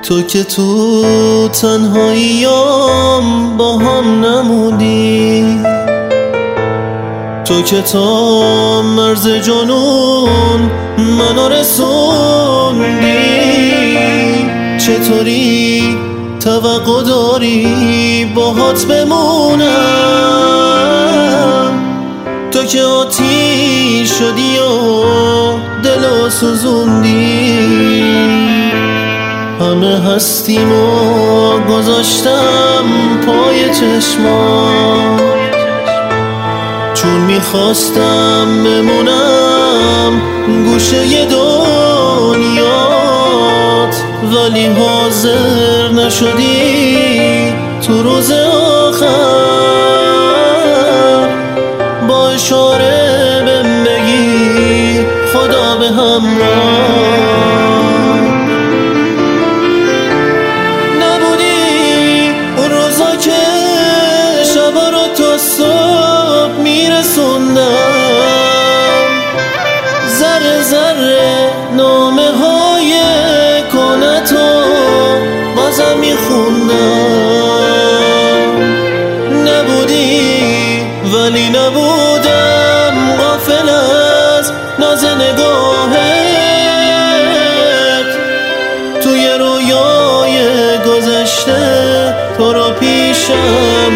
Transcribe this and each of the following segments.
تو که تو تنهاییام با هم نمودی، تو که تا مرز جنون منو رسوندی. چطوری توقع داری باهات بمونم؟ تو که آتیش شدی و دلو سوزوندی. همه هستیمو گذاشتم پای چشمام، چون میخواستم بمونم گوشه دنیات، ولی حاضر نشدی تو روز آخر با اشاره بهم بگی خدا به همراه. نبودی اون روزا که شبا رو تا صبح میرسوندم، ذره ذره نامه های کنتو بازم میخوندم. نبودی ولی نبودم غافل از ناز نگاهت، توی رویای گذشته تو رو پیشم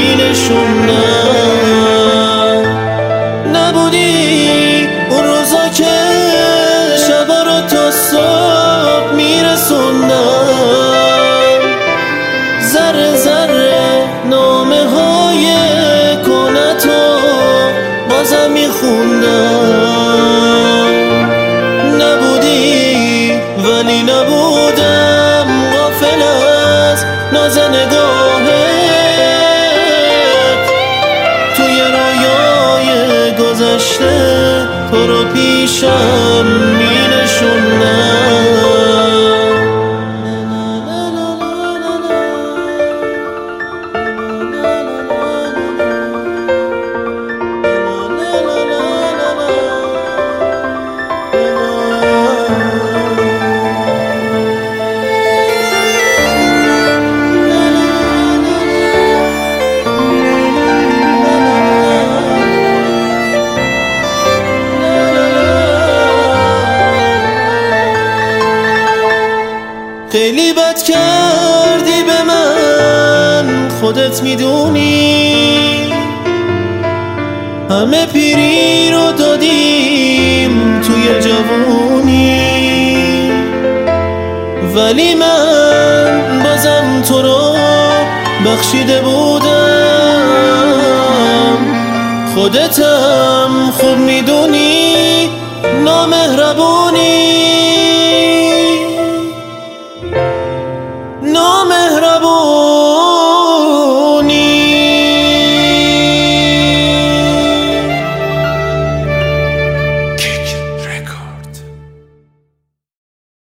مینشوندم. نبودی اون روزا که شبا رو تا صبح میرسوندم، ذره ذره نامه های کنتو بازم میخوندم. نبودی ولی نبودم غافل از ناز نگاهت، توی رویای گذشته تو رو پیشم مینشوندم. خیلی بد کردی به من خودت میدونی، همه پیری رو دادیم توی جوونی، ولی من بازم تو رو بخشیده بودم. خودتم خوب میدونی